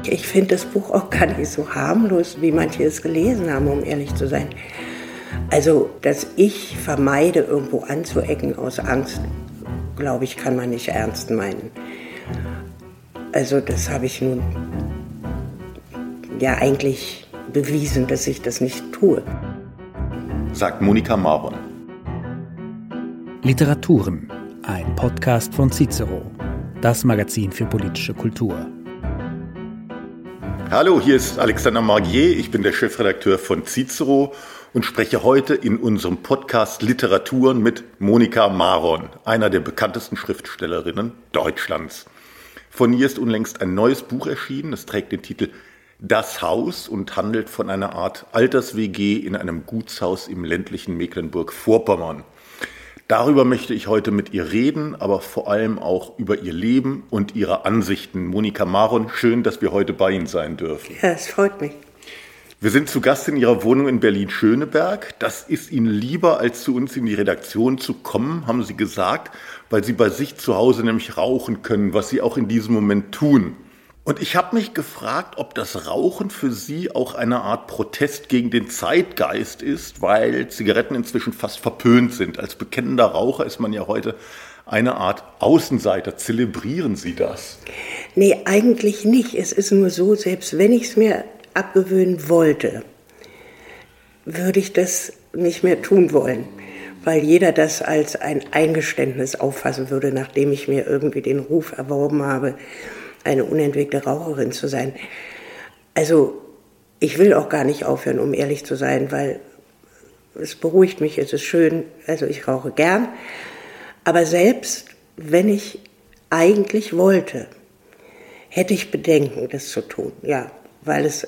Ich finde das Buch auch gar nicht so harmlos, wie manche es gelesen haben, um ehrlich zu sein. Also, dass ich vermeide, irgendwo anzuecken aus Angst, glaube ich, kann man nicht ernst meinen. Also, das habe ich nun ja eigentlich bewiesen, dass ich das nicht tue. Sagt Monika Maron. Literaturen, ein Podcast von Cicero, das Magazin für politische Kultur. Hallo, hier ist Alexander Margier, ich bin der Chefredakteur von Cicero und spreche heute in unserem Podcast Literaturen mit Monika Maron, einer der bekanntesten Schriftstellerinnen Deutschlands. Von ihr ist unlängst ein neues Buch erschienen, es trägt den Titel Das Haus und handelt von einer Art Alters-WG in einem Gutshaus im ländlichen Mecklenburg-Vorpommern. Darüber möchte ich heute mit ihr reden, aber vor allem auch über ihr Leben und ihre Ansichten. Monika Maron, schön, dass wir heute bei Ihnen sein dürfen. Ja, es freut mich. Wir sind zu Gast in Ihrer Wohnung in Berlin-Schöneberg. Das ist Ihnen lieber, als zu uns in die Redaktion zu kommen, haben Sie gesagt, weil Sie bei sich zu Hause nämlich rauchen können, was Sie auch in diesem Moment tun. Und ich habe mich gefragt, ob das Rauchen für Sie auch eine Art Protest gegen den Zeitgeist ist, weil Zigaretten inzwischen fast verpönt sind. Als bekennender Raucher ist man ja heute eine Art Außenseiter. Zelebrieren Sie das? Nee, eigentlich nicht. Es ist nur so, selbst wenn ich es mir abgewöhnen wollte, würde ich das nicht mehr tun wollen, weil jeder das als ein Eingeständnis auffassen würde, nachdem ich mir irgendwie den Ruf erworben habe, eine unentwickelte Raucherin zu sein. Also ich will auch gar nicht aufhören, um ehrlich zu sein, weil es beruhigt mich, es ist schön, also ich rauche gern. Aber selbst wenn ich eigentlich wollte, hätte ich Bedenken, das zu tun. Ja, weil es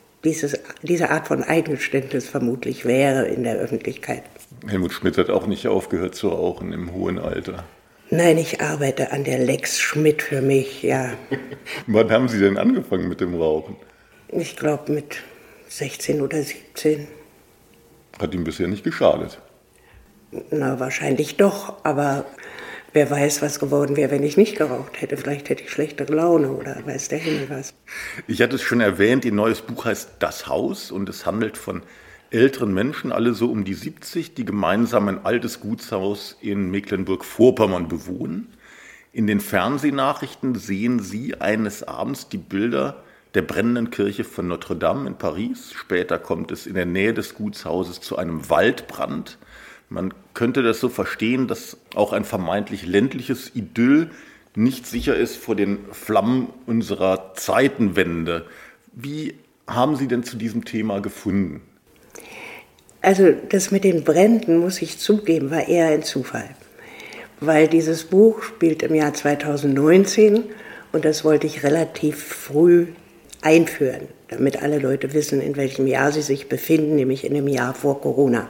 diese Art von Eingeständnis vermutlich wäre in der Öffentlichkeit. Helmut Schmidt hat auch nicht aufgehört zu rauchen im hohen Alter. Nein, ich arbeite an der Lex Schmidt für mich, ja. Wann haben Sie denn angefangen mit dem Rauchen? Ich glaube mit 16 oder 17. Hat Ihnen bisher nicht geschadet? Na, wahrscheinlich doch, aber wer weiß, was geworden wäre, wenn ich nicht geraucht hätte. Vielleicht hätte ich schlechtere Laune oder weiß der Himmel was. Ich hatte es schon erwähnt, Ihr neues Buch heißt Das Haus und es handelt von älteren Menschen, alle so um die 70, die gemeinsam ein altes Gutshaus in Mecklenburg-Vorpommern bewohnen. In den Fernsehnachrichten sehen Sie eines Abends die Bilder der brennenden Kirche von Notre Dame in Paris. Später kommt es in der Nähe des Gutshauses zu einem Waldbrand. Man könnte das so verstehen, dass auch ein vermeintlich ländliches Idyll nicht sicher ist vor den Flammen unserer Zeitenwende. Wie haben Sie denn zu diesem Thema gefunden? Also das mit den Bränden, muss ich zugeben, war eher ein Zufall. Weil dieses Buch spielt im Jahr 2019 und das wollte ich relativ früh einführen, damit alle Leute wissen, in welchem Jahr sie sich befinden, nämlich in dem Jahr vor Corona.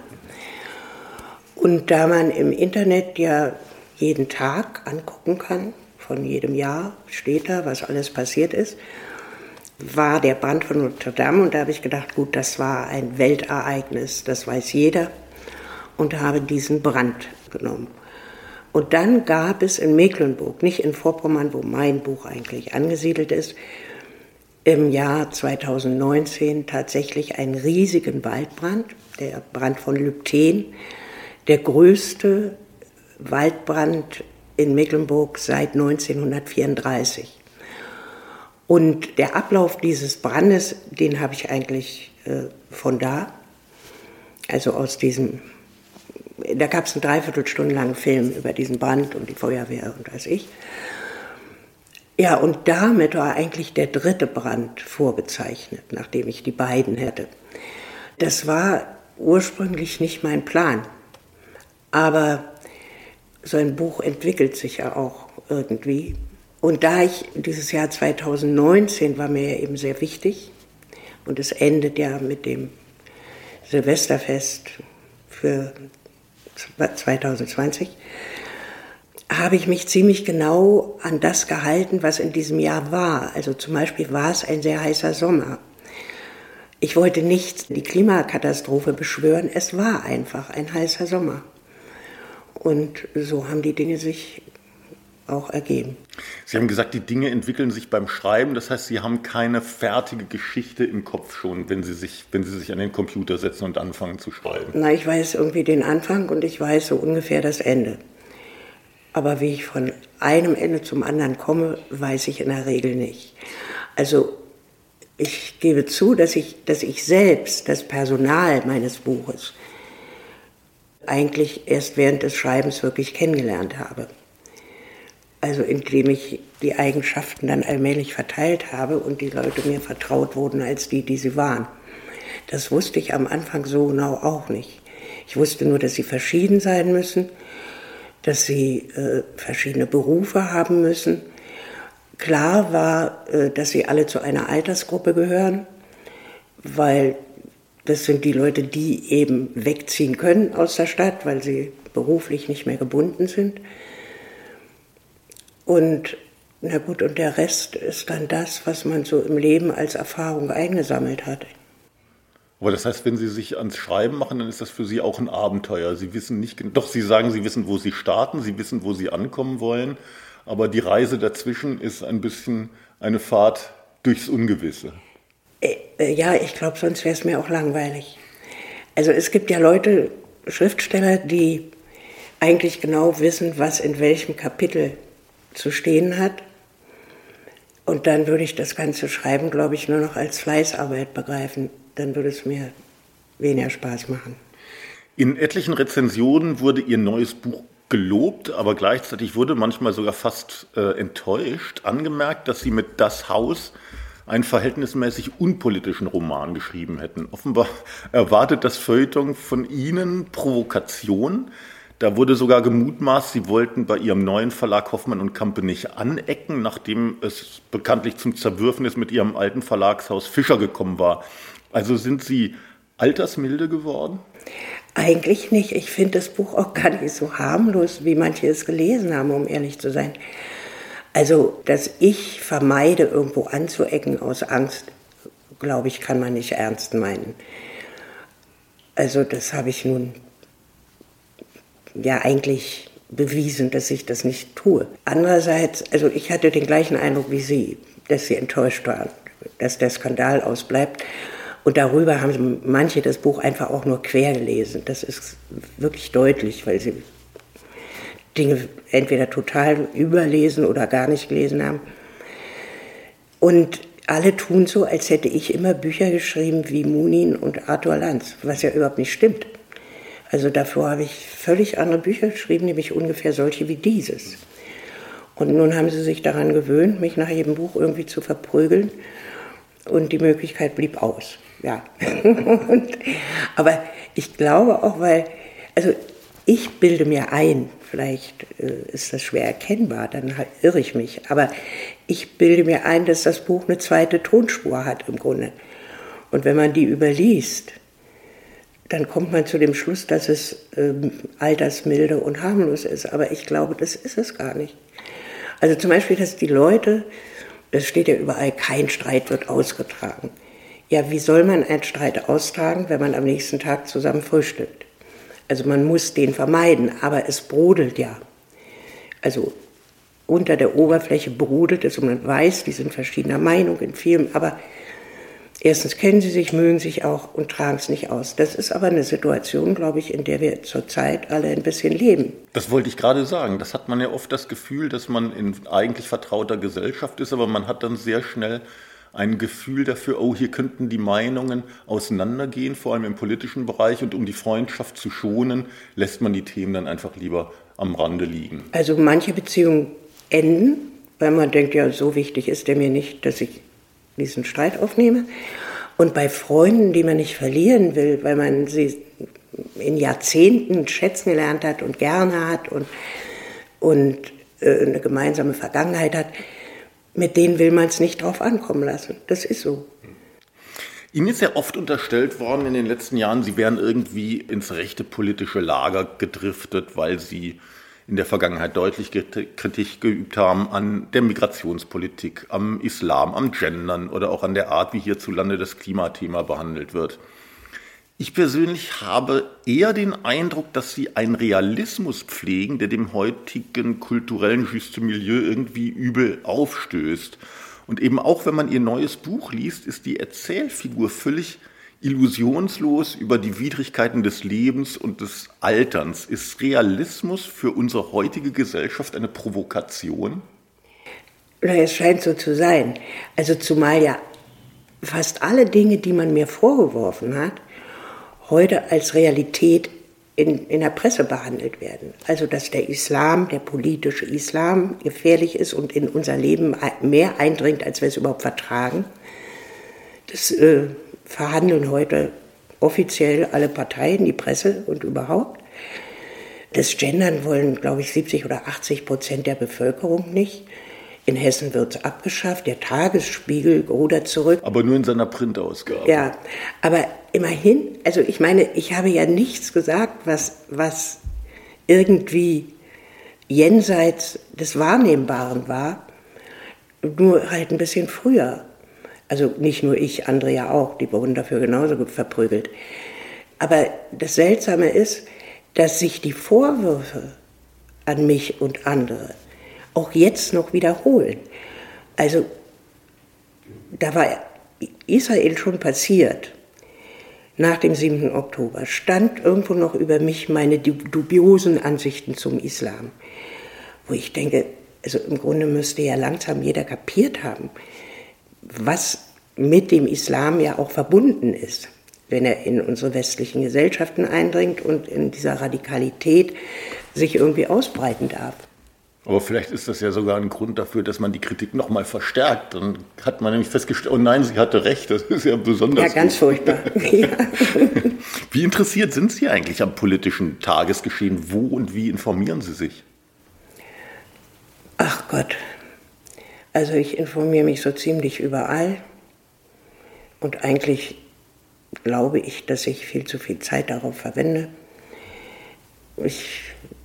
Und da man im Internet ja jeden Tag angucken kann, von jedem Jahr steht da, was alles passiert ist, war der Brand von Notre Dame und da habe ich gedacht, gut, das war ein Weltereignis, das weiß jeder und habe diesen Brand genommen. Und dann gab es in Mecklenburg, nicht in Vorpommern, wo mein Buch eigentlich angesiedelt ist, im Jahr 2019 tatsächlich einen riesigen Waldbrand, der Brand von Lübten, der größte Waldbrand in Mecklenburg seit 1934. Und der Ablauf dieses Brandes, den habe ich eigentlich von da, also aus diesem, da gab es einen 3/4 langen Film über diesen Brand und die Feuerwehr und weiß ich. Ja, und damit war eigentlich der 3. Brand vorbezeichnet, nachdem ich die beiden hätte. Das war ursprünglich nicht mein Plan, aber so ein Buch entwickelt sich ja auch irgendwie. Und da dieses Jahr 2019 war mir ja eben sehr wichtig und es endet ja mit dem Silvesterfest für 2020, habe ich mich ziemlich genau an das gehalten, was in diesem Jahr war. Also zum Beispiel war es ein sehr heißer Sommer. Ich wollte nicht die Klimakatastrophe beschwören, es war einfach ein heißer Sommer. Und so haben die Dinge sich auch ergeben. Sie haben gesagt, die Dinge entwickeln sich beim Schreiben. Das heißt, Sie haben keine fertige Geschichte im Kopf schon, wenn Sie sich an den Computer setzen und anfangen zu schreiben. Na, ich weiß irgendwie den Anfang und ich weiß so ungefähr das Ende. Aber wie ich von einem Ende zum anderen komme, weiß ich in der Regel nicht. Also ich gebe zu, dass ich selbst das Personal meines Buches eigentlich erst während des Schreibens wirklich kennengelernt habe. Also indem ich die Eigenschaften dann allmählich verteilt habe und die Leute mir vertraut wurden als die sie waren. Das wusste ich am Anfang so genau auch nicht. Ich wusste nur, dass sie verschieden sein müssen, dass sie verschiedene Berufe haben müssen. Klar war, dass sie alle zu einer Altersgruppe gehören, weil das sind die Leute, die eben wegziehen können aus der Stadt, weil sie beruflich nicht mehr gebunden sind. Und na gut, und der Rest ist dann das, was man so im Leben als Erfahrung eingesammelt hat. Aber das heißt, wenn Sie sich ans Schreiben machen, dann ist das für Sie auch ein Abenteuer. Sie wissen nicht, doch Sie sagen, Sie wissen, wo Sie starten, Sie wissen, wo Sie ankommen wollen, aber die Reise dazwischen ist ein bisschen eine Fahrt durchs Ungewisse. Ja, ich glaube, sonst wäre es mir auch langweilig. Also es gibt ja Leute, Schriftsteller, die eigentlich genau wissen, was in welchem Kapitel zu stehen hat. Und dann würde ich das ganze Schreiben, glaube ich, nur noch als Fleißarbeit begreifen. Dann würde es mir weniger Spaß machen. In etlichen Rezensionen wurde Ihr neues Buch gelobt, aber gleichzeitig wurde manchmal sogar fast enttäuscht angemerkt, dass Sie mit Das Haus einen verhältnismäßig unpolitischen Roman geschrieben hätten. Offenbar erwartet das Feuilleton von Ihnen Provokation. Da wurde sogar gemutmaßt, Sie wollten bei Ihrem neuen Verlag Hoffmann & Campe nicht anecken, nachdem es bekanntlich zum Zerwürfnis mit Ihrem alten Verlagshaus Fischer gekommen war. Also sind Sie altersmilde geworden? Eigentlich nicht. Ich finde das Buch auch gar nicht so harmlos, wie manche es gelesen haben, um ehrlich zu sein. Also, dass ich vermeide, irgendwo anzuecken aus Angst, glaube ich, kann man nicht ernst meinen. Also, das habe ich nun ja eigentlich bewiesen, dass ich das nicht tue. Andererseits, also ich hatte den gleichen Eindruck wie Sie, dass Sie enttäuscht waren, dass der Skandal ausbleibt. Und darüber haben manche das Buch einfach auch nur quer gelesen. Das ist wirklich deutlich, weil sie Dinge entweder total überlesen oder gar nicht gelesen haben. Und alle tun so, als hätte ich immer Bücher geschrieben wie Munin und Arthur Lanz, was ja überhaupt nicht stimmt. Also davor habe ich völlig andere Bücher geschrieben, nämlich ungefähr solche wie dieses. Und nun haben sie sich daran gewöhnt, mich nach jedem Buch irgendwie zu verprügeln. Und die Möglichkeit blieb aus. Ja. Aber ich glaube auch, also ich bilde mir ein, vielleicht ist das schwer erkennbar, dann irre ich mich, aber ich bilde mir ein, dass das Buch eine zweite Tonspur hat im Grunde. Und wenn man die überliest, dann kommt man zu dem Schluss, dass es altersmilde und harmlos ist. Aber ich glaube, das ist es gar nicht. Also zum Beispiel, dass die Leute, das steht ja überall, kein Streit wird ausgetragen. Ja, wie soll man einen Streit austragen, wenn man am nächsten Tag zusammen frühstückt? Also man muss den vermeiden, aber es brodelt ja. Also unter der Oberfläche brodelt es und man weiß, die sind verschiedener Meinung in vielem, aber erstens kennen sie sich, mögen sich auch und tragen es nicht aus. Das ist aber eine Situation, glaube ich, in der wir zurzeit alle ein bisschen leben. Das wollte ich gerade sagen. Das hat man ja oft das Gefühl, dass man in eigentlich vertrauter Gesellschaft ist, aber man hat dann sehr schnell ein Gefühl dafür, oh, hier könnten die Meinungen auseinandergehen, vor allem im politischen Bereich. Und um die Freundschaft zu schonen, lässt man die Themen dann einfach lieber am Rande liegen. Also manche Beziehungen enden, weil man denkt, ja, so wichtig ist der mir nicht, dass ich diesen Streit aufnehme. Und bei Freunden, die man nicht verlieren will, weil man sie in Jahrzehnten schätzen gelernt hat und gerne hat und eine gemeinsame Vergangenheit hat, mit denen will man es nicht drauf ankommen lassen. Das ist so. Ihnen ist ja oft unterstellt worden in den letzten Jahren, Sie wären irgendwie ins rechte politische Lager gedriftet, weil Sie in der Vergangenheit deutlich Kritik geübt haben an der Migrationspolitik, am Islam, am Gendern oder auch an der Art, wie hierzulande das Klimathema behandelt wird. Ich persönlich habe eher den Eindruck, dass Sie einen Realismus pflegen, der dem heutigen kulturellen Juste Milieu irgendwie übel aufstößt. Und eben auch, wenn man Ihr neues Buch liest, ist die Erzählfigur völlig illusionslos über die Widrigkeiten des Lebens und des Alterns. Ist Realismus für unsere heutige Gesellschaft eine Provokation? Es scheint so zu sein. Also zumal ja fast alle Dinge, die man mir vorgeworfen hat, heute als Realität in der Presse behandelt werden. Also dass der Islam, der politische Islam, gefährlich ist und in unser Leben mehr eindringt, als wir es überhaupt vertragen. Das verhandeln heute offiziell alle Parteien, die Presse und überhaupt. Das Gendern wollen, glaube ich, 70 oder 80% der Bevölkerung nicht. In Hessen wird es abgeschafft, der Tagesspiegel rudert zurück. Aber nur in seiner Printausgabe. Ja, aber immerhin, also ich meine, ich habe ja nichts gesagt, was irgendwie jenseits des Wahrnehmbaren war, nur halt ein bisschen früher. Also nicht nur ich, andere ja auch, die wurden dafür genauso verprügelt. Aber das Seltsame ist, dass sich die Vorwürfe an mich und andere auch jetzt noch wiederholen. Also da war Israel schon passiert. Nach dem 7. Oktober stand irgendwo noch über mich meine dubiosen Ansichten zum Islam. Wo ich denke, also im Grunde müsste ja langsam jeder kapiert haben, was mit dem Islam ja auch verbunden ist, wenn er in unsere westlichen Gesellschaften eindringt und in dieser Radikalität sich irgendwie ausbreiten darf. Aber vielleicht ist das ja sogar ein Grund dafür, dass man die Kritik noch mal verstärkt. Dann hat man nämlich festgestellt, oh nein, sie hatte recht, das ist ja besonders Ja, ganz furchtbar. Ja. Wie interessiert sind Sie eigentlich am politischen Tagesgeschehen? Wo und wie informieren Sie sich? Ach Gott, also ich informiere mich so ziemlich überall. Und eigentlich glaube ich, dass ich viel zu viel Zeit darauf verwende. Ich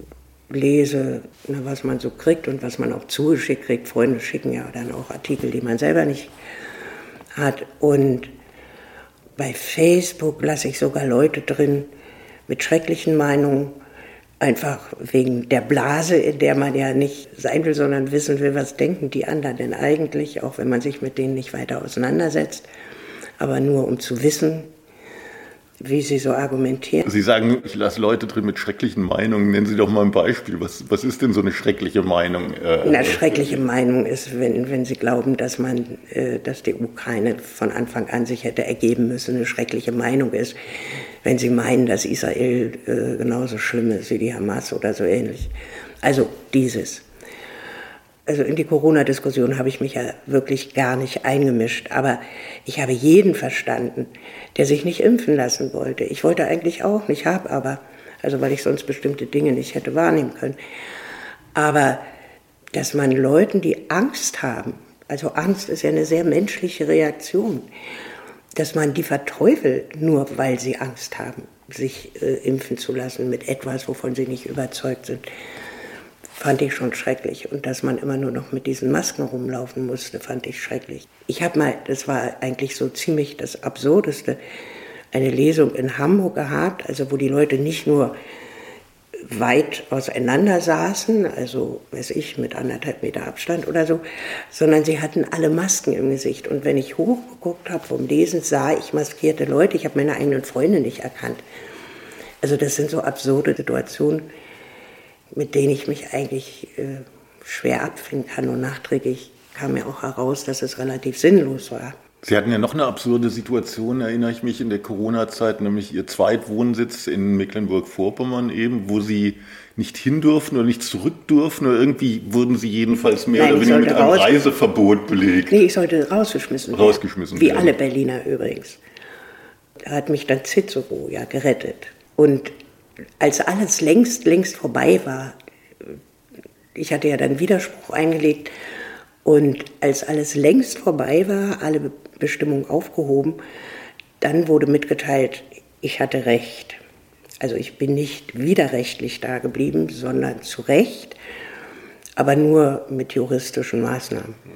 lese, was man so kriegt und was man auch zugeschickt kriegt. Freunde schicken ja dann auch Artikel, die man selber nicht hat. Und bei Facebook lasse ich sogar Leute drin mit schrecklichen Meinungen, einfach wegen der Blase, in der man ja nicht sein will, sondern wissen will, was denken die anderen denn eigentlich, auch wenn man sich mit denen nicht weiter auseinandersetzt, aber nur um zu wissen, wie sie so argumentieren. Sie sagen, ich lasse Leute drin mit schrecklichen Meinungen. Nennen Sie doch mal ein Beispiel. Was ist denn so eine schreckliche Meinung? Eine schreckliche Meinung ist, wenn Sie glauben, dass die Ukraine von Anfang an sich hätte ergeben müssen. Eine schreckliche Meinung ist, wenn Sie meinen, dass Israel genauso schlimm ist wie die Hamas oder so ähnlich. Also dieses. Also in die Corona-Diskussion habe ich mich ja wirklich gar nicht eingemischt. Aber ich habe jeden verstanden, der sich nicht impfen lassen wollte. Ich wollte eigentlich auch nicht, habe aber, also weil ich sonst bestimmte Dinge nicht hätte wahrnehmen können. Aber dass man Leuten, die Angst haben, also Angst ist ja eine sehr menschliche Reaktion, dass man die verteufelt, nur weil sie Angst haben, sich impfen zu lassen mit etwas, wovon sie nicht überzeugt sind, fand ich schon schrecklich. Und dass man immer nur noch mit diesen Masken rumlaufen musste, fand ich schrecklich. Ich habe mal, das war eigentlich so ziemlich das Absurdeste, eine Lesung in Hamburg gehabt, also wo die Leute nicht nur weit auseinander saßen, also weiß ich, mit 1,5 Meter Abstand oder so, sondern sie hatten alle Masken im Gesicht. Und wenn ich hochgeguckt habe vom Lesen, sah ich maskierte Leute. Ich habe meine eigenen Freunde nicht erkannt. Also das sind so absurde Situationen, mit denen ich mich eigentlich schwer abfinden kann. Und nachträglich kam mir auch heraus, dass es relativ sinnlos war. Sie hatten ja noch eine absurde Situation, erinnere ich mich, in der Corona-Zeit, nämlich Ihr Zweitwohnsitz in Mecklenburg-Vorpommern eben, wo Sie nicht hin durften oder nicht zurück durften, oder irgendwie wurden Sie jedenfalls mehr oder weniger mit einem Reiseverbot belegt. Nee, ich sollte rausgeschmissen werden. Wie alle Berliner übrigens. Da hat mich dann Cicero ja gerettet. Und als alles längst vorbei war, ich hatte ja dann Widerspruch eingelegt, und als alles längst vorbei war, alle Bestimmungen aufgehoben, dann wurde mitgeteilt, ich hatte Recht. Also ich bin nicht widerrechtlich da geblieben, sondern zu Recht, aber nur mit juristischen Maßnahmen.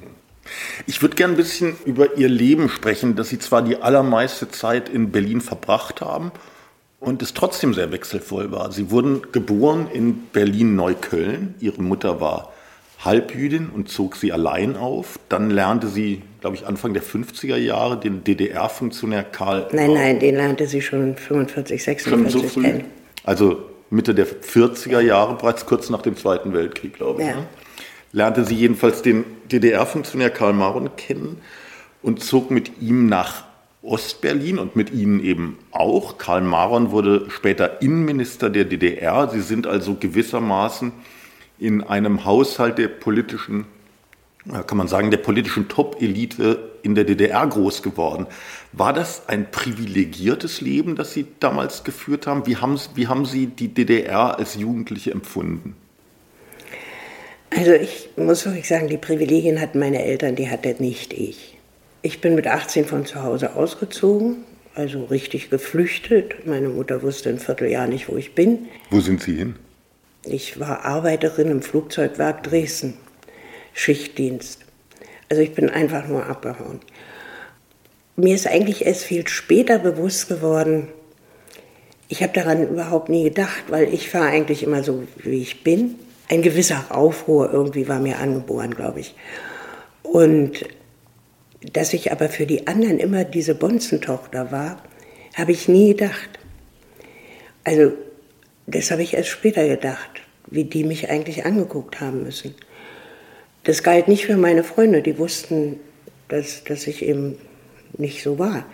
Ich würde gerne ein bisschen über Ihr Leben sprechen, dass Sie zwar die allermeiste Zeit in Berlin verbracht haben und es trotzdem sehr wechselvoll war. Sie wurden geboren in Berlin-Neukölln. Ihre Mutter war Halbjüdin und zog sie allein auf. Dann lernte sie, glaube ich, Anfang der 50er Jahre den DDR-Funktionär Karl... Nein, den lernte sie schon 45, 46 schon so früh kennen. Also Mitte der 40er Jahre, bereits kurz nach dem Zweiten Weltkrieg, glaube ich. Ja. Ne? Lernte sie jedenfalls den DDR-Funktionär Karl Maron kennen und zog mit ihm nach Ostberlin und mit ihnen eben auch. Karl Maron wurde später Innenminister der DDR. Sie sind also gewissermaßen in einem Haushalt der politischen, kann man sagen, der politischen Top-Elite in der DDR groß geworden. War das ein privilegiertes Leben, das Sie damals geführt haben? Wie haben Sie die DDR als Jugendliche empfunden? Also ich muss wirklich sagen, die Privilegien hatten meine Eltern, die hatte nicht ich. Ich bin mit 18 von zu Hause ausgezogen, also richtig geflüchtet. Meine Mutter wusste ein Vierteljahr nicht, wo ich bin. Wo sind Sie hin? Ich war Arbeiterin im Flugzeugwerk Dresden, Schichtdienst. Also ich bin einfach nur abgehauen. Mir ist eigentlich erst viel später bewusst geworden, ich habe daran überhaupt nie gedacht, weil ich war eigentlich immer so, wie ich bin. Ein gewisser Aufruhr irgendwie war mir angeboren, glaube ich. Und dass ich aber für die anderen immer diese Bonzentochter war, habe ich nie gedacht. Also das habe ich erst später gedacht, wie die mich eigentlich angeguckt haben müssen. Das galt nicht für meine Freunde, die wussten, dass ich eben nicht so war.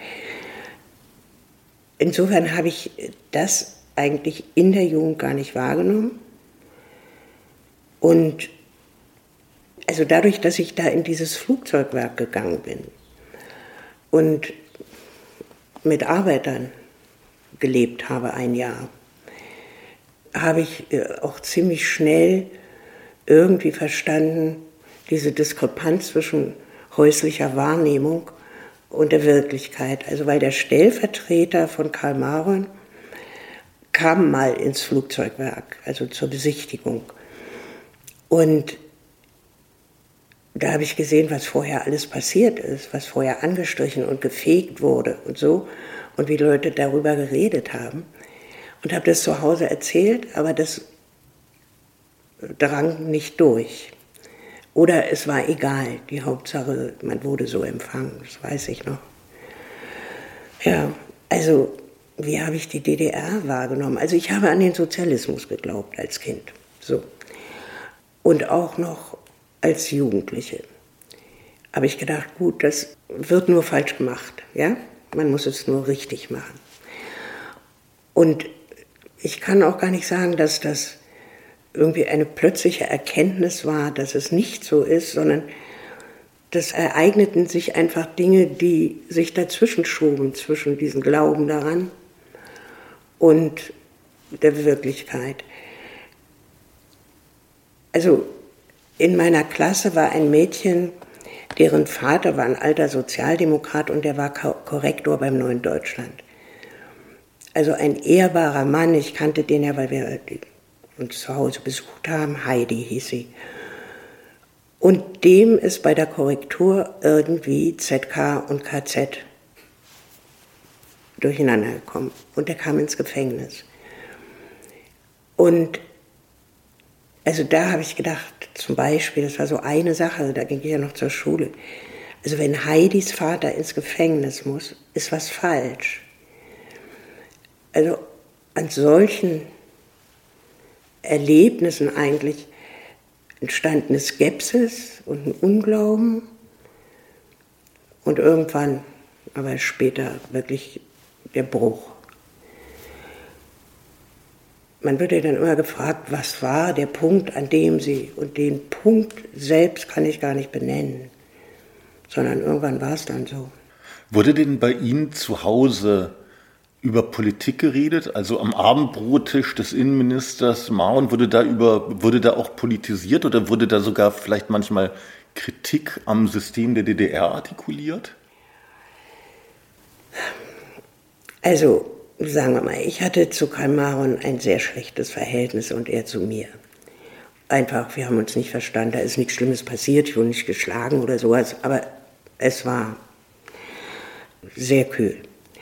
Insofern habe ich das eigentlich in der Jugend gar nicht wahrgenommen. Und also dadurch, dass ich da in dieses Flugzeugwerk gegangen bin und mit Arbeitern gelebt habe ein Jahr, habe ich auch ziemlich schnell irgendwie verstanden, diese Diskrepanz zwischen häuslicher Wahrnehmung und der Wirklichkeit. Also weil der Stellvertreter von Karl Maron kam mal ins Flugzeugwerk, also zur Besichtigung. Und da habe ich gesehen, was vorher alles passiert ist, was vorher angestrichen und gefegt wurde und so und wie Leute darüber geredet haben. Und habe das zu Hause erzählt, aber das drang nicht durch. Oder es war egal, die Hauptsache, man wurde so empfangen, das weiß ich noch. Ja, also wie habe ich die DDR wahrgenommen? Also ich habe an den Sozialismus geglaubt als Kind, so. Und auch noch als Jugendliche. Aber ich gedacht, gut, das wird nur falsch gemacht, ja? Man muss es nur richtig machen. Und ich kann auch gar nicht sagen, dass das irgendwie eine plötzliche Erkenntnis war, dass es nicht so ist, sondern das ereigneten sich einfach Dinge, die sich dazwischen schoben, zwischen diesem Glauben daran und der Wirklichkeit. Also in meiner Klasse war ein Mädchen, deren Vater war ein alter Sozialdemokrat und der war Korrektor beim Neuen Deutschland. Also ein ehrbarer Mann, ich kannte den ja, weil wir uns zu Hause besucht haben, Heidi hieß sie. Und dem ist bei der Korrektur irgendwie ZK und KZ durcheinander gekommen. Und er kam ins Gefängnis. Und also da habe ich gedacht, zum Beispiel, das war so eine Sache, da ging ich ja noch zur Schule. Also wenn Heidis Vater ins Gefängnis muss, ist was falsch. Also an solchen Erlebnissen eigentlich entstand eine Skepsis und ein Unglauben und irgendwann, aber später wirklich der Bruch. Man wird ja dann immer gefragt, was war der Punkt, an dem Sie, und den Punkt selbst kann ich gar nicht benennen, sondern irgendwann war es dann so. Wurde denn bei Ihnen zu Hause über Politik geredet? Also am Abendbrottisch des Innenministers Maron, wurde da auch politisiert oder wurde da sogar vielleicht manchmal Kritik am System der DDR artikuliert? Also, sagen wir mal, ich hatte zu Karl Maron ein sehr schlechtes Verhältnis und er zu mir. einfach, wir haben uns nicht verstanden, da ist nichts Schlimmes passiert, ich wurde nicht geschlagen oder sowas, aber es war sehr kühl.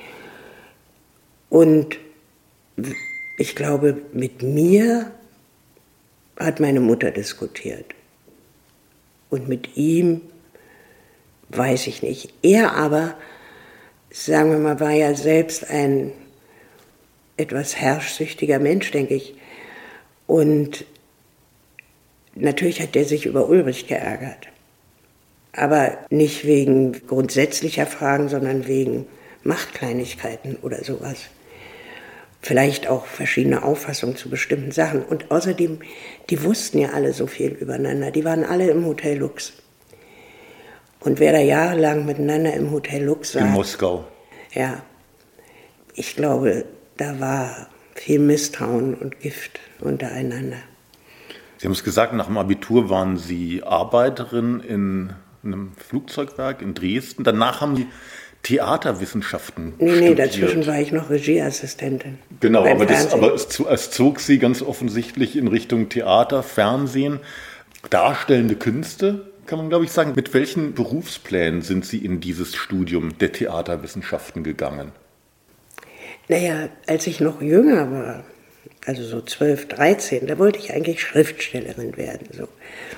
Und ich glaube, mit mir hat meine Mutter diskutiert. Und mit ihm weiß ich nicht. Er aber, sagen wir mal, war ja selbst ein etwas herrschsüchtiger Mensch, denke ich. Und natürlich hat er sich über Ulrich geärgert. Aber nicht wegen grundsätzlicher Fragen, sondern wegen Machtkleinigkeiten oder sowas. Vielleicht auch verschiedene Auffassungen zu bestimmten Sachen. Und außerdem, die wussten ja alle so viel übereinander. Die waren alle im Hotel Lux. Und wer da jahrelang miteinander im Hotel Lux saß... In Moskau. Ja, ich glaube, da war viel Misstrauen und Gift untereinander. Sie haben es gesagt, nach dem Abitur waren Sie Arbeiterin in einem Flugzeugwerk in Dresden. Danach haben Sie Theaterwissenschaften studiert. Nee, dazwischen war ich noch Regieassistentin. Genau, aber es zog Sie ganz offensichtlich in Richtung Theater, Fernsehen, darstellende Künste, kann man glaube ich sagen. Mit welchen Berufsplänen sind Sie in dieses Studium der Theaterwissenschaften gegangen? Naja, als ich noch jünger war, also so 12, 13, da wollte ich eigentlich Schriftstellerin werden. So.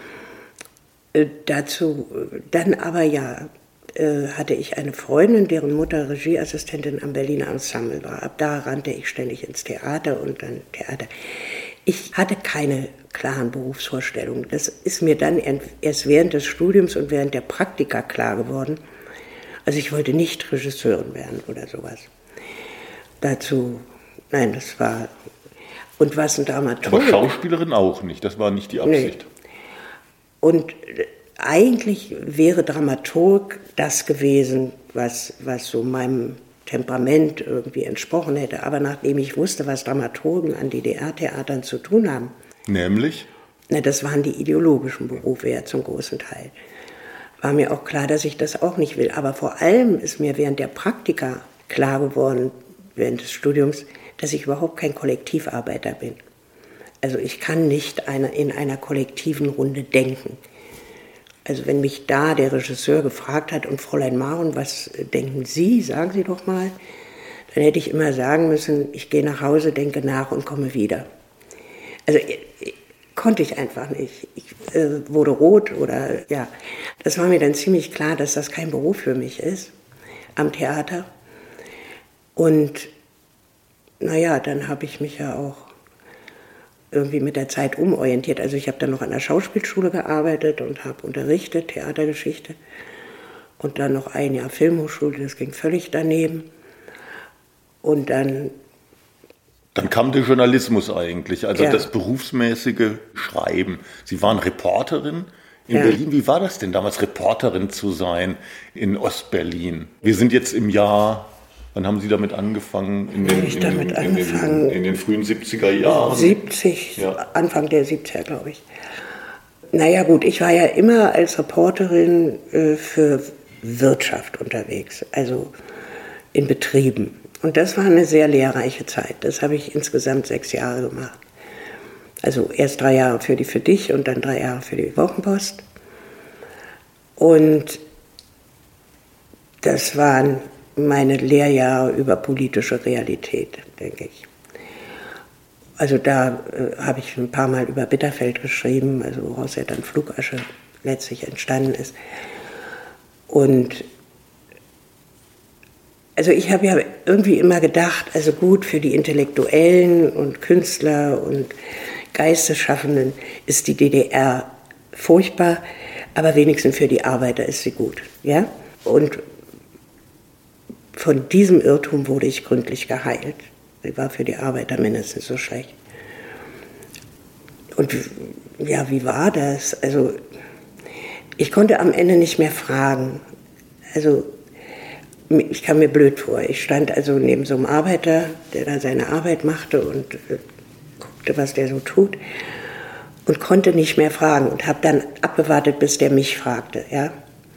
Dann aber hatte ich eine Freundin, deren Mutter Regieassistentin am Berliner Ensemble war. Ab da rannte ich ständig ins Theater und dann Theater. Ich hatte keine klaren Berufsvorstellungen. Das ist mir dann erst während des Studiums und während der Praktika klar geworden. Also ich wollte nicht Regisseurin werden oder sowas. Nein, das war... Und was ein Dramaturg... Aber Schauspielerin auch nicht, das war nicht die Absicht. Nee. Und eigentlich wäre Dramaturg das gewesen, was so meinem Temperament irgendwie entsprochen hätte. Aber nachdem ich wusste, was Dramaturgen an DDR-Theatern zu tun haben... Nämlich? Das waren die ideologischen Berufe ja zum großen Teil. War mir auch klar, dass ich das auch nicht will. Aber vor allem ist mir während der Praktika klar geworden, während des Studiums, dass ich überhaupt kein Kollektivarbeiter bin. Also ich kann nicht in einer kollektiven Runde denken. Also wenn mich da der Regisseur gefragt hat, und Fräulein Maron, was denken Sie, sagen Sie doch mal, dann hätte ich immer sagen müssen, ich gehe nach Hause, denke nach und komme wieder. Also konnte ich einfach nicht. Ich wurde rot oder ja. Das war mir dann ziemlich klar, dass das kein Beruf für mich ist am Theater. Und naja, dann habe ich mich ja auch irgendwie mit der Zeit umorientiert. Also ich habe dann noch an der Schauspielschule gearbeitet und habe unterrichtet, Theatergeschichte. Und dann noch ein Jahr Filmhochschule, das ging völlig daneben. Und dann kam der Journalismus eigentlich, also ja. Das berufsmäßige Schreiben. Sie waren Reporterin in Berlin. Wie war das denn damals, Reporterin zu sein in Ostberlin? Wir sind jetzt im Jahr... Wann haben Sie damit angefangen? In den frühen 70er Jahren? 70, ja. Anfang der 70er, glaube ich. Naja gut, ich war ja immer als Reporterin für Wirtschaft unterwegs, also in Betrieben. Und das war eine sehr lehrreiche Zeit. Das habe ich insgesamt 6 Jahre gemacht. Also erst 3 Jahre für dich und dann 3 Jahre für die Wochenpost. Und das waren meine Lehrjahre über politische Realität, denke ich. Also da habe ich ein paar Mal über Bitterfeld geschrieben, also woraus ja dann Flugasche letztlich entstanden ist. Und also ich habe ja irgendwie immer gedacht, also gut, für die Intellektuellen und Künstler und Geistesschaffenden ist die DDR furchtbar, aber wenigstens für die Arbeiter ist sie gut. Ja? Und von diesem Irrtum wurde ich gründlich geheilt. Sie war für die Arbeiter mindestens so schlecht. Und ja, wie war das? Also ich konnte am Ende nicht mehr fragen. Also ich kam mir blöd vor. Ich stand also neben so einem Arbeiter, der da seine Arbeit machte und guckte, was der so tut, und konnte nicht mehr fragen und habe dann abgewartet, bis der mich fragte, ja,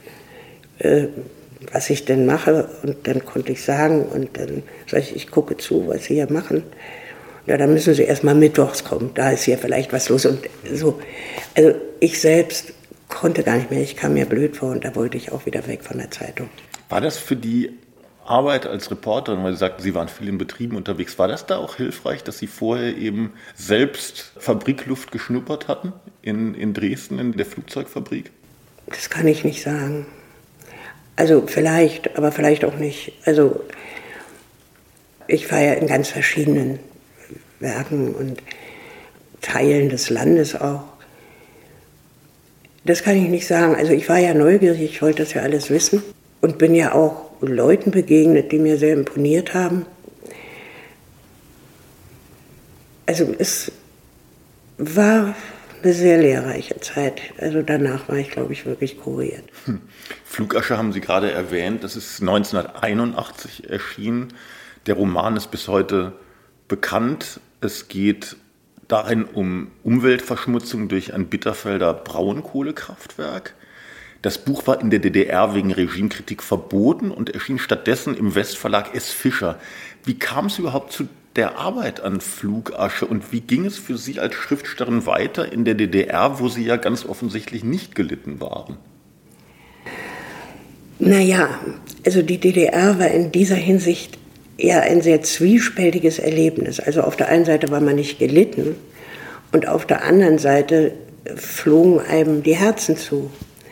was ich denn mache, und dann konnte ich sagen und dann sage ich gucke zu, was Sie hier machen. Ja, dann müssen Sie erst mal mittwochs kommen, da ist hier vielleicht was los und so. Also ich selbst konnte gar nicht mehr, ich kam mir blöd vor und da wollte ich auch wieder weg von der Zeitung. War das für die Arbeit als Reporterin, weil Sie sagten, Sie waren viel in Betrieben unterwegs, war das da auch hilfreich, dass Sie vorher eben selbst Fabrikluft geschnuppert hatten in Dresden, in der Flugzeugfabrik? Das kann ich nicht sagen. Also vielleicht, aber vielleicht auch nicht. Also ich war ja in ganz verschiedenen Werken und Teilen des Landes auch. Das kann ich nicht sagen. Also ich war ja neugierig, ich wollte das ja alles wissen und bin ja auch Leuten begegnet, die mir sehr imponiert haben. Also es war eine sehr lehrreiche Zeit. Also danach war ich, glaube ich, wirklich kuriert. Flugasche haben Sie gerade erwähnt, das ist 1981 erschienen. Der Roman ist bis heute bekannt. Es geht darin um Umweltverschmutzung durch ein Bitterfelder Braunkohlekraftwerk. Das Buch war in der DDR wegen Regimekritik verboten und erschien stattdessen im Westverlag S. Fischer. Wie kam es überhaupt zu der Arbeit an Flugasche und wie ging es für Sie als Schriftstellerin weiter in der DDR, wo Sie ja ganz offensichtlich nicht gelitten waren? Naja, also die DDR war in dieser Hinsicht eher ein sehr zwiespältiges Erlebnis. Also auf der einen Seite war man nicht gelitten und auf der anderen Seite flogen einem die Herzen zu.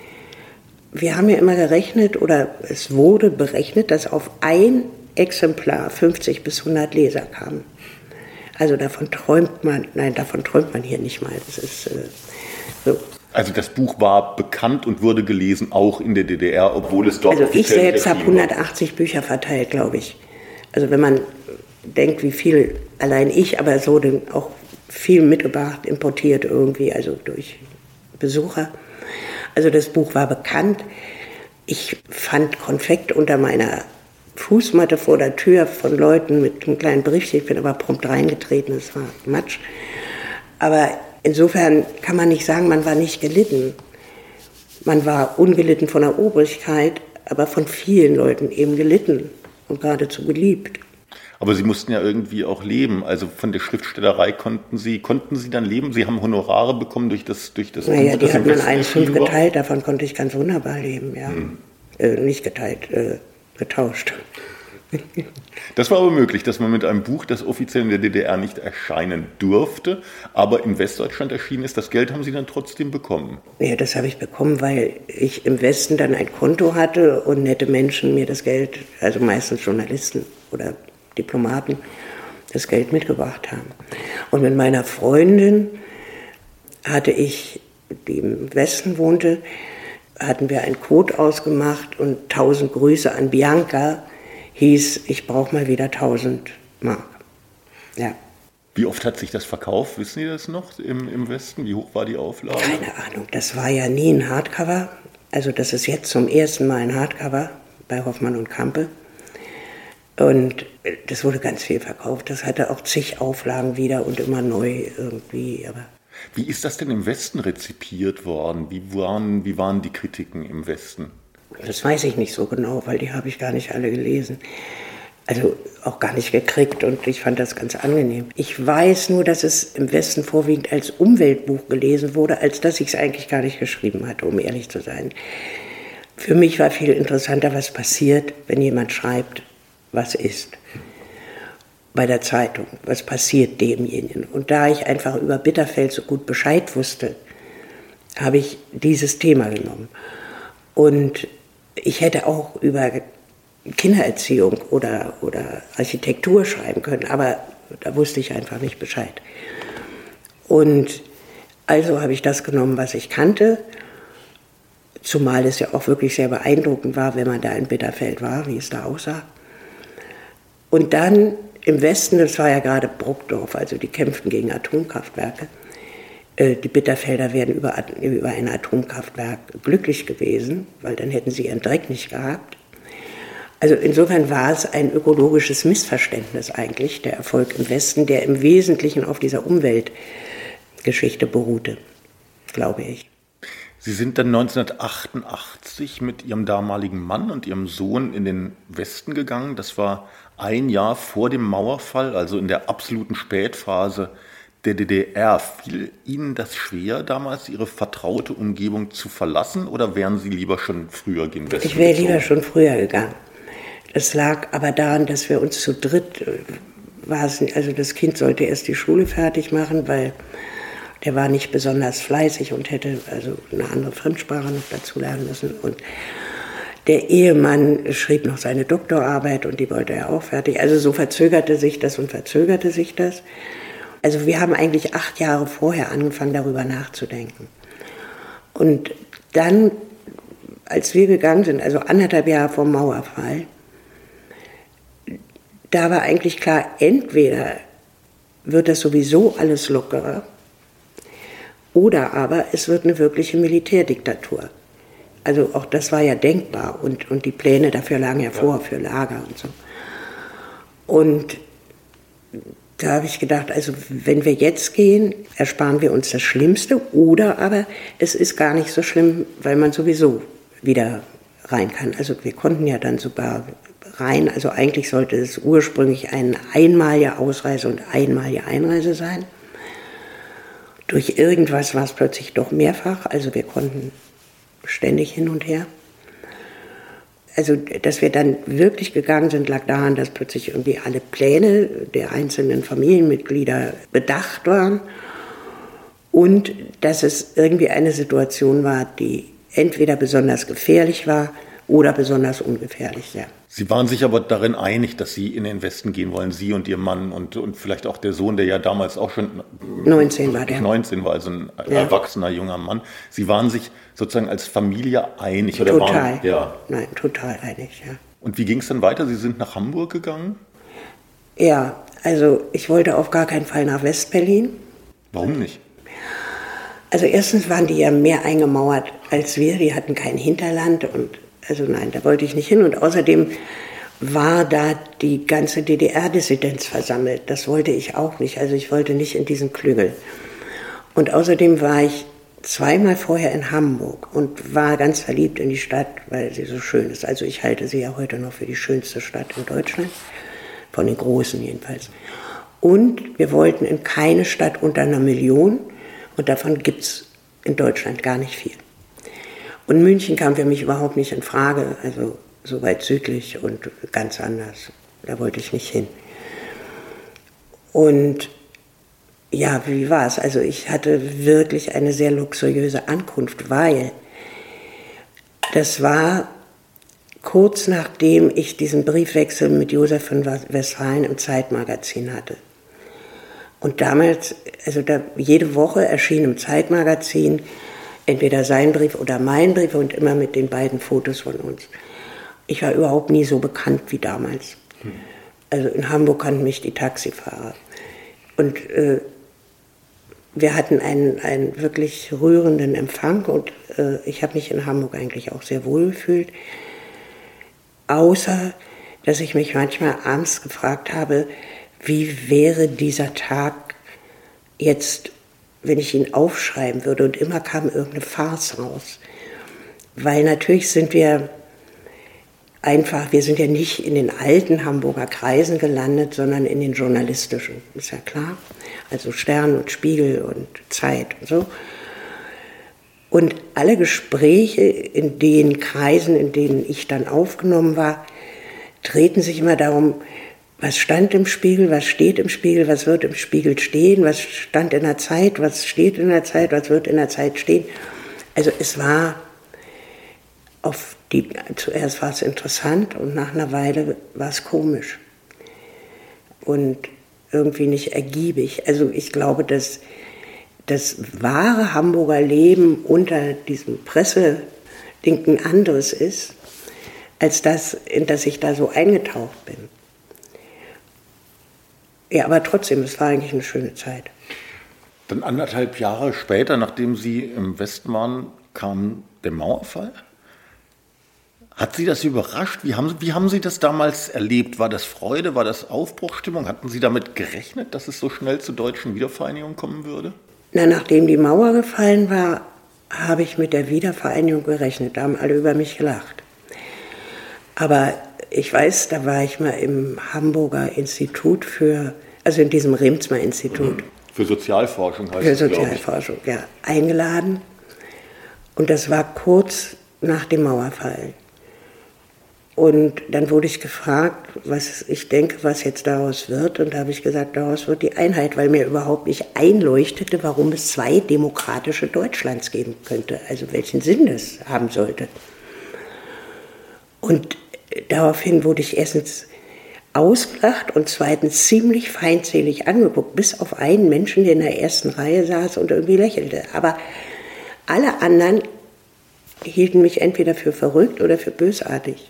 Wir haben ja immer gerechnet, oder es wurde berechnet, dass auf ein Exemplar 50 bis 100 Leser kamen. Also davon träumt man hier nicht mal. Das ist so. Also das Buch war bekannt und wurde gelesen, auch in der DDR, obwohl es dort Also ich selbst habe 180 Bücher verteilt, glaube ich. Also wenn man denkt, wie viel allein ich, aber so auch viel mitgebracht, importiert irgendwie, also durch Besucher. Also das Buch war bekannt. Ich fand Konfekt unter meiner Fußmatte vor der Tür von Leuten mit einem kleinen Briefchen. Ich bin aber prompt reingetreten, es war Matsch. Aber insofern kann man nicht sagen, man war nicht gelitten. Man war ungelitten von der Obrigkeit, aber von vielen Leuten eben gelitten und geradezu geliebt. Aber Sie mussten ja irgendwie auch leben. Also von der Schriftstellerei konnten Sie dann leben? Sie haben Honorare bekommen durch das Naja, Buch, die hat man 1,5 geteilt, davon konnte ich ganz wunderbar leben, ja. Nicht geteilt, getauscht. Das war aber möglich, dass man mit einem Buch, das offiziell in der DDR nicht erscheinen durfte, aber in Westdeutschland erschienen ist, das Geld haben Sie dann trotzdem bekommen? Ja, das habe ich bekommen, weil ich im Westen dann ein Konto hatte und nette Menschen mir das Geld, also meistens Journalisten oder Diplomaten, das Geld mitgebracht haben. Und mit meiner Freundin hatte ich, die im Westen wohnte, hatten wir einen Code ausgemacht und 1000 Grüße an Bianca hieß, ich brauche mal wieder 1000 Mark. Ja. Wie oft hat sich das verkauft? Wissen Sie das noch im Westen? Wie hoch war die Auflage? Keine Ahnung, das war ja nie ein Hardcover. Also das ist jetzt zum ersten Mal ein Hardcover bei Hoffmann und Campe. Und das wurde ganz viel verkauft. Das hatte auch zig Auflagen wieder und immer neu irgendwie. Aber wie ist das denn im Westen rezipiert worden? Wie waren die Kritiken im Westen? das weiß ich nicht so genau, weil die habe ich gar nicht alle gelesen. Also auch gar nicht gekriegt und ich fand das ganz angenehm. Ich weiß nur, dass es im Westen vorwiegend als Umweltbuch gelesen wurde, als dass ich es eigentlich gar nicht geschrieben hatte, um ehrlich zu sein. Für mich war viel interessanter, was passiert, wenn jemand schreibt, was ist. Bei der Zeitung, was passiert demjenigen. Und da ich einfach über Bitterfeld so gut Bescheid wusste, habe ich dieses Thema genommen. Und ich hätte auch über Kindererziehung oder Architektur schreiben können, aber da wusste ich einfach nicht Bescheid. Und also habe ich das genommen, was ich kannte, zumal es ja auch wirklich sehr beeindruckend war, wenn man da in Bitterfeld war, wie es da aussah. Und dann im Westen, das war ja gerade Bruckdorf, also die kämpften gegen Atomkraftwerke. Die Bitterfelder wären über ein Atomkraftwerk glücklich gewesen, weil dann hätten sie ihren Dreck nicht gehabt. Also insofern war es ein ökologisches Missverständnis eigentlich, der Erfolg im Westen, der im Wesentlichen auf dieser Umweltgeschichte beruhte, glaube ich. Sie sind dann 1988 mit Ihrem damaligen Mann und Ihrem Sohn in den Westen gegangen. Das war ein Jahr vor dem Mauerfall, also in der absoluten Spätphase der DDR. Fiel Ihnen das schwer, damals Ihre vertraute Umgebung zu verlassen, oder wären Sie lieber schon früher gen Westen Ich wäre lieber schon früher gegangen. Das lag aber daran, dass wir uns zu dritt, also das Kind sollte erst die Schule fertig machen, weil der war nicht besonders fleißig und hätte also eine andere Fremdsprache noch dazu lernen müssen. Und der Ehemann schrieb noch seine Doktorarbeit und die wollte er auch fertig. Also so verzögerte sich das. Also wir haben eigentlich 8 Jahre vorher angefangen, darüber nachzudenken. Und dann, als wir gegangen sind, also 1,5 Jahre vor dem Mauerfall, da war eigentlich klar, entweder wird das sowieso alles lockerer, oder aber es wird eine wirkliche Militärdiktatur. Also auch das war ja denkbar und die Pläne dafür lagen ja vor, für Lager und so. Und da habe ich gedacht, also wenn wir jetzt gehen, ersparen wir uns das Schlimmste, oder aber es ist gar nicht so schlimm, weil man sowieso wieder rein kann. Also wir konnten ja dann sogar rein, also eigentlich sollte es ursprünglich eine einmalige Ausreise und einmalige Einreise sein. Durch irgendwas war es plötzlich doch mehrfach, also wir konnten ständig hin und her. Also, dass wir dann wirklich gegangen sind, lag daran, dass plötzlich irgendwie alle Pläne der einzelnen Familienmitglieder bedacht waren und dass es irgendwie eine Situation war, die entweder besonders gefährlich war oder besonders ungefährlich, ja. Sie waren sich aber darin einig, dass Sie in den Westen gehen wollen, Sie und Ihr Mann und vielleicht auch der Sohn, der ja damals auch schon 19 war der. 19 war, also ein erwachsener junger Mann. Sie waren sich sozusagen als Familie einig? Oder total. Ja. Nein, total einig, ja. Und wie ging es dann weiter? Sie sind nach Hamburg gegangen? Ja, also ich wollte auf gar keinen Fall nach West-Berlin. Warum nicht? Also erstens waren die ja mehr eingemauert als wir, die hatten kein Hinterland und also nein, da wollte ich nicht hin. Und außerdem war da die ganze DDR-Dissidenz versammelt. Das wollte ich auch nicht. Also ich wollte nicht in diesen Klüngel. Und außerdem war ich 2-mal vorher in Hamburg und war ganz verliebt in die Stadt, weil sie so schön ist. Also ich halte sie ja heute noch für die schönste Stadt in Deutschland, von den Großen jedenfalls. Und wir wollten in keine Stadt unter 1 Million und davon gibt es in Deutschland gar nicht viel. Und München kam für mich überhaupt nicht in Frage, also so weit südlich und ganz anders. Da wollte ich nicht hin. Und ja, wie war es? Also ich hatte wirklich eine sehr luxuriöse Ankunft, weil das war kurz nachdem ich diesen Briefwechsel mit Josef von Westphalen im Zeitmagazin hatte. Und damals, also jede Woche erschien im Zeitmagazin entweder sein Brief oder mein Brief und immer mit den beiden Fotos von uns. Ich war überhaupt nie so bekannt wie damals. Also in Hamburg kannten mich die Taxifahrer. Und wir hatten einen wirklich rührenden Empfang und ich habe mich in Hamburg eigentlich auch sehr wohl gefühlt. Außer, dass ich mich manchmal abends gefragt habe, wie wäre dieser Tag jetzt, wenn ich ihn aufschreiben würde, und immer kam irgendeine Farce raus. Weil natürlich sind wir sind ja nicht in den alten Hamburger Kreisen gelandet, sondern in den journalistischen, ist ja klar. Also Stern und Spiegel und Zeit und so. Und alle Gespräche in den Kreisen, in denen ich dann aufgenommen war, drehten sich immer darum, was stand im Spiegel, was steht im Spiegel, was wird im Spiegel stehen, was stand in der Zeit, was steht in der Zeit, was wird in der Zeit stehen. Also es war zuerst war es interessant und nach einer Weile war es komisch und irgendwie nicht ergiebig. Also ich glaube, dass das wahre Hamburger Leben unter diesem Presseding ein anderes ist, als das, in das ich da so eingetaucht bin. Ja, aber trotzdem, es war eigentlich eine schöne Zeit. Dann 1,5 Jahre später, nachdem Sie im Westen waren, kam der Mauerfall. Hat Sie das überrascht? Wie haben Sie das damals erlebt? War das Freude? War das Aufbruchsstimmung? Hatten Sie damit gerechnet, dass es so schnell zur deutschen Wiedervereinigung kommen würde? Na, nachdem die Mauer gefallen war, habe ich mit der Wiedervereinigung gerechnet. Da haben alle über mich gelacht. Aber ich weiß, da war ich mal im Hamburger Institut also in diesem Remsmar-Institut. Für Sozialforschung heißt es, glaube ich. Für Sozialforschung, ja. Eingeladen. Und das war kurz nach dem Mauerfall. Und dann wurde ich gefragt, was ich denke, was jetzt daraus wird. Und da habe ich gesagt, daraus wird die Einheit, weil mir überhaupt nicht einleuchtete, warum es 2 demokratische Deutschlands geben könnte. Also welchen Sinn das haben sollte. Und daraufhin wurde ich erstens ausgelacht und zweitens ziemlich feindselig angeguckt, bis auf einen Menschen, der in der ersten Reihe saß und irgendwie lächelte. Aber alle anderen hielten mich entweder für verrückt oder für bösartig.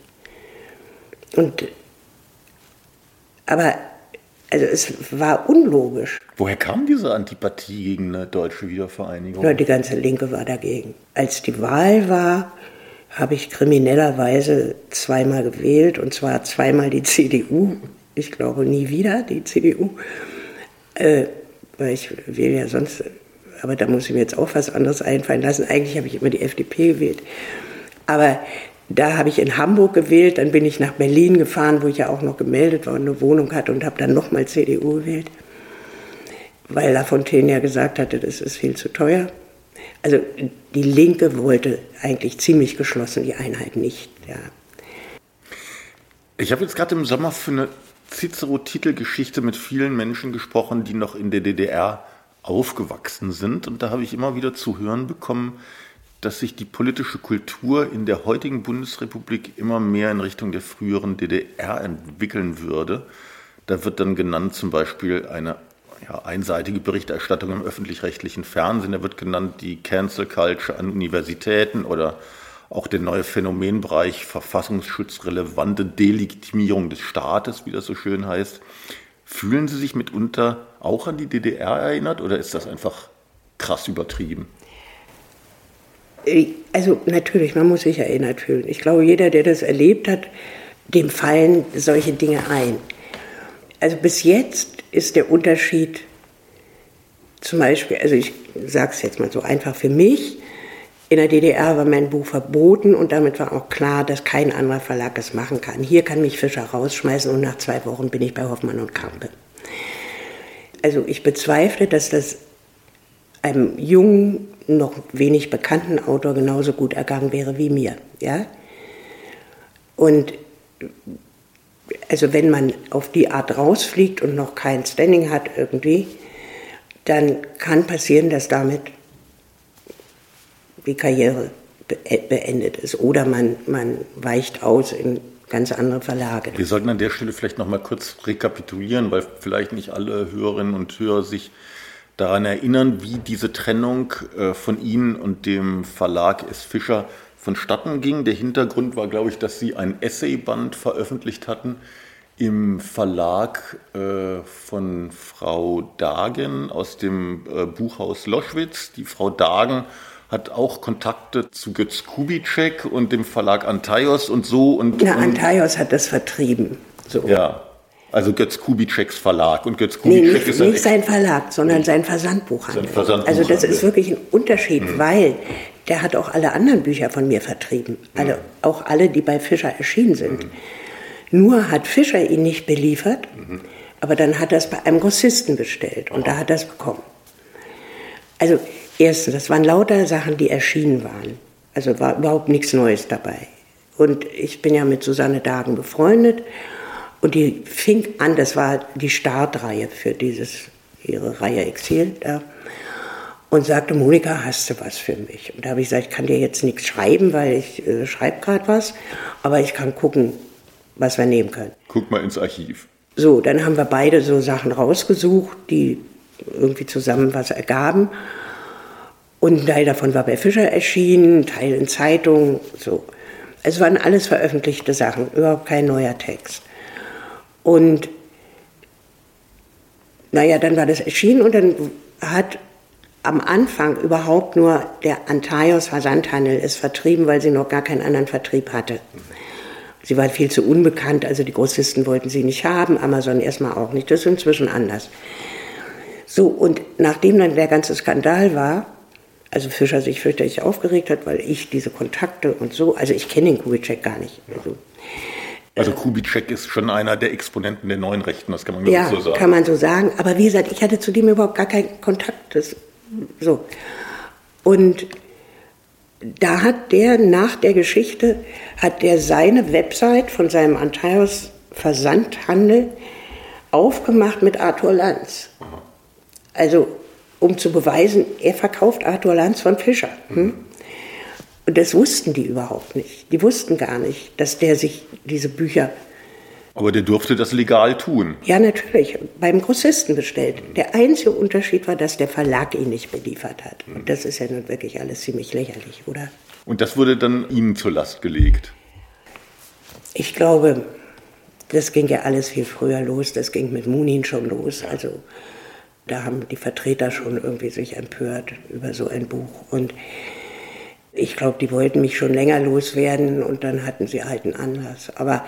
Aber es war unlogisch. Woher kam diese Antipathie gegen eine deutsche Wiedervereinigung? Ja, die ganze Linke war dagegen. Als die Wahl war, habe ich kriminellerweise 2-mal gewählt, und zwar 2-mal die CDU. Ich glaube nie wieder die CDU, weil ich wähle ja sonst, aber da muss ich mir jetzt auch was anderes einfallen lassen. Eigentlich habe ich immer die FDP gewählt. Aber da habe ich in Hamburg gewählt, dann bin ich nach Berlin gefahren, wo ich ja auch noch gemeldet war und eine Wohnung hatte, und habe dann nochmal CDU gewählt, weil Lafontaine ja gesagt hatte, das ist viel zu teuer. Also die Linke wollte eigentlich ziemlich geschlossen, die Einheit nicht. Ja. Ich habe jetzt gerade im Sommer für eine Cicero-Titelgeschichte mit vielen Menschen gesprochen, die noch in der DDR aufgewachsen sind. Und da habe ich immer wieder zu hören bekommen, dass sich die politische Kultur in der heutigen Bundesrepublik immer mehr in Richtung der früheren DDR entwickeln würde. Da wird dann genannt zum Beispiel eine einseitige Berichterstattung im öffentlich-rechtlichen Fernsehen. Da wird genannt die Cancel Culture an Universitäten oder auch der neue Phänomenbereich verfassungsschutzrelevante Delegitimierung des Staates, wie das so schön heißt. Fühlen Sie sich mitunter auch an die DDR erinnert oder ist das einfach krass übertrieben? Also natürlich, man muss sich erinnert fühlen. Ich glaube, jeder, der das erlebt hat, dem fallen solche Dinge ein. Also bis jetzt ist der Unterschied zum Beispiel, also ich sage es jetzt mal so einfach für mich, in der DDR war mein Buch verboten und damit war auch klar, dass kein anderer Verlag es machen kann. Hier kann mich Fischer rausschmeißen und nach 2 Wochen bin ich bei Hoffmann und Campe. Also ich bezweifle, dass das einem jungen, noch wenig bekannten Autor genauso gut ergangen wäre wie mir. Ja? Und also wenn man auf die Art rausfliegt und noch kein Standing hat irgendwie, dann kann passieren, dass damit die Karriere beendet ist. Oder man weicht aus in ganz andere Verlage. Wir sollten an der Stelle vielleicht noch mal kurz rekapitulieren, weil vielleicht nicht alle Hörerinnen und Hörer sich daran erinnern, wie diese Trennung von Ihnen und dem Verlag S. Fischer vonstatten ging. Der Hintergrund war, glaube ich, dass Sie ein Essayband veröffentlicht hatten im Verlag von Frau Dagen aus dem Buchhaus Loschwitz. Die Frau Dagen hat auch Kontakte zu Götz Kubitschek und dem Verlag Antaios und so. Antaios hat das vertrieben. So. Ja, also Götz Kubitscheks Verlag. Und Götz Kubitschek ist nicht sein Verlag, sondern sein Versandbuchhandel. Also das ist wirklich ein Unterschied, weil der hat auch alle anderen Bücher von mir vertrieben. Auch alle, die bei Fischer erschienen sind. Nur hat Fischer ihn nicht beliefert, aber dann hat er es bei einem Grossisten bestellt und da hat er es bekommen. Also erstens, das waren lauter Sachen, die erschienen waren. Also war überhaupt nichts Neues dabei. Und ich bin ja mit Susanne Dagen befreundet und die fing an, das war die Startreihe für ihre Reihe Exil da, und sagte, Monika, hast du was für mich? Und da habe ich gesagt, ich kann dir jetzt nichts schreiben, weil ich schreibe gerade was, aber ich kann gucken, was wir nehmen können. Guck mal ins Archiv. So, dann haben wir beide so Sachen rausgesucht, die irgendwie zusammen was ergaben. Und ein Teil davon war bei Fischer erschienen, ein Teil in Zeitungen, so. Es waren alles veröffentlichte Sachen, überhaupt kein neuer Text. Und dann war das erschienen und dann hat am Anfang überhaupt nur der Antaios Versandhandel es vertrieben, weil sie noch gar keinen anderen Vertrieb hatte. Sie war viel zu unbekannt, also die Grossisten wollten sie nicht haben, Amazon erstmal auch nicht, das ist inzwischen anders. So, und nachdem dann der ganze Skandal war, Also Fischer sich fürchterlich aufgeregt hat, weil ich diese Kontakte und so, also ich kenne den Kubitschek gar nicht. Also Kubitschek ist schon einer der Exponenten der neuen Rechten, das kann man so sagen. Ja, kann man so sagen. Aber wie gesagt, ich hatte zu dem überhaupt gar keinen Kontakt. So. Und da hat der nach der Geschichte, seine Website von seinem Antaios-Versandhandel aufgemacht mit Arthur Lanz. Also um zu beweisen, er verkauft Arthur Lanz von Fischer. Und das wussten die überhaupt nicht. Die wussten gar nicht, dass der sich diese Bücher... Aber der durfte das legal tun. Ja, natürlich, beim Grossisten bestellt. Der einzige Unterschied war, dass der Verlag ihn nicht beliefert hat. Und das ist ja nun wirklich alles ziemlich lächerlich, oder? Und das wurde dann Ihnen zur Last gelegt? Ich glaube, das ging ja alles viel früher los. Das ging mit Munin schon los. Also da haben die Vertreter schon irgendwie sich empört über so ein Buch. Und ich glaube, die wollten mich schon länger loswerden und dann hatten sie halt einen Anlass. Aber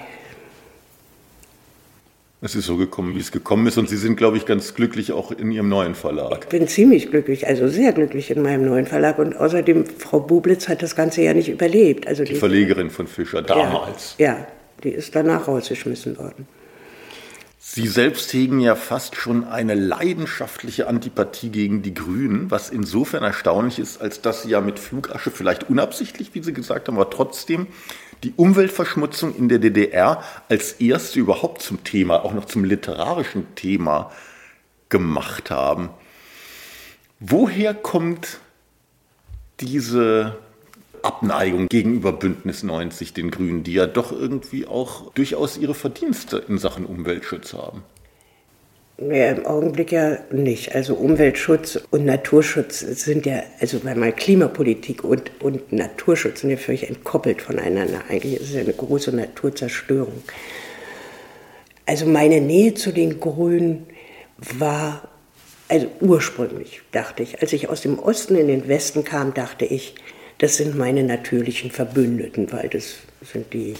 es ist so gekommen, wie es gekommen ist. Und Sie sind, glaube ich, ganz glücklich auch in Ihrem neuen Verlag. Ich bin ziemlich glücklich, also sehr glücklich in meinem neuen Verlag. Und außerdem, Frau Bublitz hat das Ganze ja nicht überlebt. Also die Verlegerin von Fischer, damals. Ja, die ist danach rausgeschmissen worden. Sie selbst hegen ja fast schon eine leidenschaftliche Antipathie gegen die Grünen, was insofern erstaunlich ist, als dass Sie ja mit Flugasche, vielleicht unabsichtlich, wie Sie gesagt haben, aber trotzdem die Umweltverschmutzung in der DDR als erste überhaupt zum Thema, auch noch zum literarischen Thema gemacht haben. Woher kommt diese Abneigung gegenüber Bündnis 90, den Grünen, die ja doch irgendwie auch durchaus ihre Verdienste in Sachen Umweltschutz haben? Ja, im Augenblick ja nicht. Also Umweltschutz und Naturschutz sind ja, also weil mal Klimapolitik und Naturschutz sind ja völlig entkoppelt voneinander. Eigentlich ist es ja eine große Naturzerstörung. Also meine Nähe zu den Grünen war, also ursprünglich dachte ich, als ich aus dem Osten in den Westen kam, dachte ich, das sind meine natürlichen Verbündeten, weil das sind die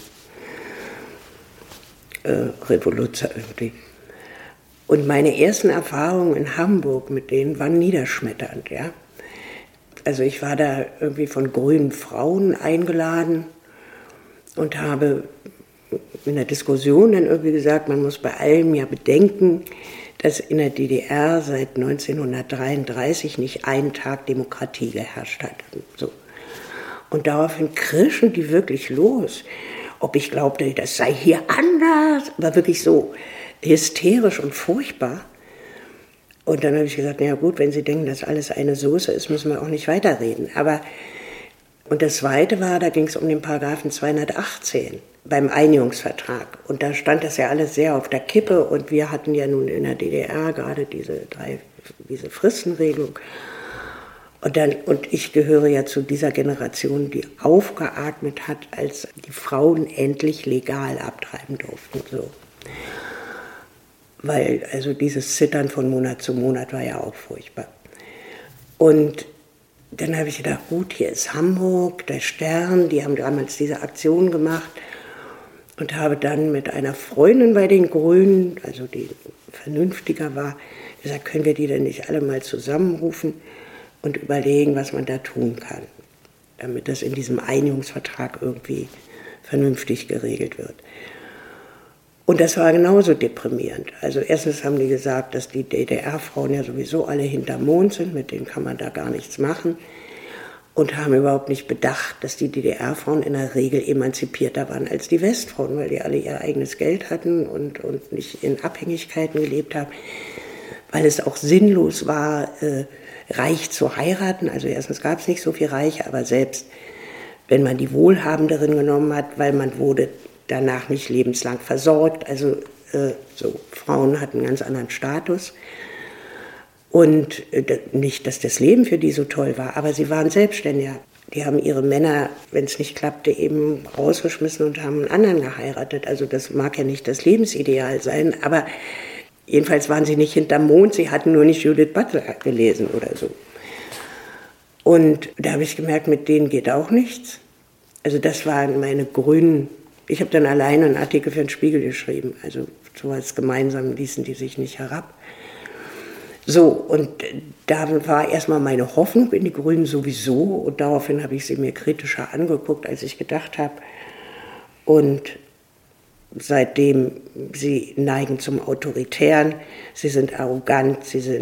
Revoluzer irgendwie. Und meine ersten Erfahrungen in Hamburg mit denen waren niederschmetternd, ja. Also ich war da irgendwie von grünen Frauen eingeladen und habe in der Diskussion dann irgendwie gesagt, man muss bei allem ja bedenken, dass in der DDR seit 1933 nicht einen Tag Demokratie geherrscht hat. So. Und daraufhin krischen die wirklich los, ob ich glaubte, das sei hier anders, war wirklich so hysterisch und furchtbar. Und dann habe ich gesagt, na ja gut, wenn Sie denken, dass alles eine Soße ist, müssen wir auch nicht weiterreden. Und das Zweite war, da ging es um den Paragraphen 218 beim Einigungsvertrag. Und da stand das ja alles sehr auf der Kippe. Und wir hatten ja nun in der DDR gerade diese Fristenregelung. Und ich gehöre ja zu dieser Generation, die aufgeatmet hat, als die Frauen endlich legal abtreiben durften. So. Weil also dieses Zittern von Monat zu Monat war ja auch furchtbar. Und dann habe ich gedacht, gut, hier ist Hamburg, der Stern, die haben damals diese Aktion gemacht und habe dann mit einer Freundin bei den Grünen, also die vernünftiger war, gesagt, können wir die denn nicht alle mal zusammenrufen und überlegen, was man da tun kann, damit das in diesem Einigungsvertrag irgendwie vernünftig geregelt wird. Und das war genauso deprimierend. Also erstens haben die gesagt, dass die DDR-Frauen ja sowieso alle hinterm Mond sind, mit denen kann man da gar nichts machen. Und haben überhaupt nicht bedacht, dass die DDR-Frauen in der Regel emanzipierter waren als die Westfrauen, weil die alle ihr eigenes Geld hatten und nicht in Abhängigkeiten gelebt haben. Weil es auch sinnlos war, reich zu heiraten. Also erstens gab es nicht so viel Reiche, aber selbst wenn man die Wohlhabenderen genommen hat, weil man wurde danach nicht lebenslang versorgt. Also so Frauen hatten einen ganz anderen Status. Und nicht, dass das Leben für die so toll war, aber sie waren Selbstständiger. Die haben ihre Männer, wenn es nicht klappte, eben rausgeschmissen und haben einen anderen geheiratet. Also das mag ja nicht das Lebensideal sein, aber jedenfalls waren sie nicht hinterm Mond, sie hatten nur nicht Judith Butler gelesen oder so. Und da habe ich gemerkt, mit denen geht auch nichts. Also das waren meine Grünen. Ich habe dann alleine einen Artikel für den Spiegel geschrieben. Also sowas gemeinsam ließen die sich nicht herab. So, und da war erstmal meine Hoffnung in die Grünen sowieso. Und daraufhin habe ich sie mir kritischer angeguckt, als ich gedacht habe. Und seitdem, sie neigen zum Autoritären, sie sind arrogant,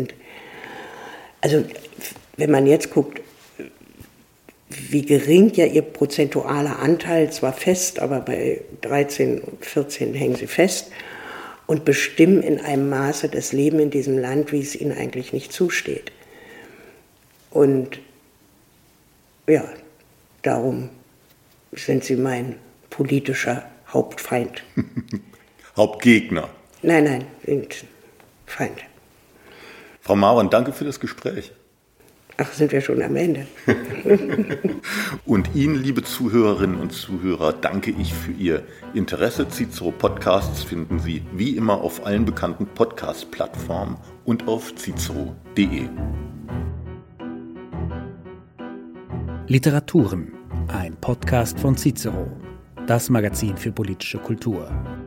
also wenn man jetzt guckt, wie gering ja ihr prozentualer Anteil, zwar fest, aber bei 13, 14 hängen sie fest und bestimmen in einem Maße das Leben in diesem Land, wie es ihnen eigentlich nicht zusteht. Und ja, darum sind sie mein politischer Hauptfeind. Hauptgegner. Nein, sind Feind. Frau Marwan, danke für das Gespräch. Ach, sind wir schon am Ende. Und Ihnen, liebe Zuhörerinnen und Zuhörer, danke ich für Ihr Interesse. Cicero Podcasts finden Sie wie immer auf allen bekannten Podcast-Plattformen und auf cicero.de. Literaturen, ein Podcast von Cicero, das Magazin für politische Kultur.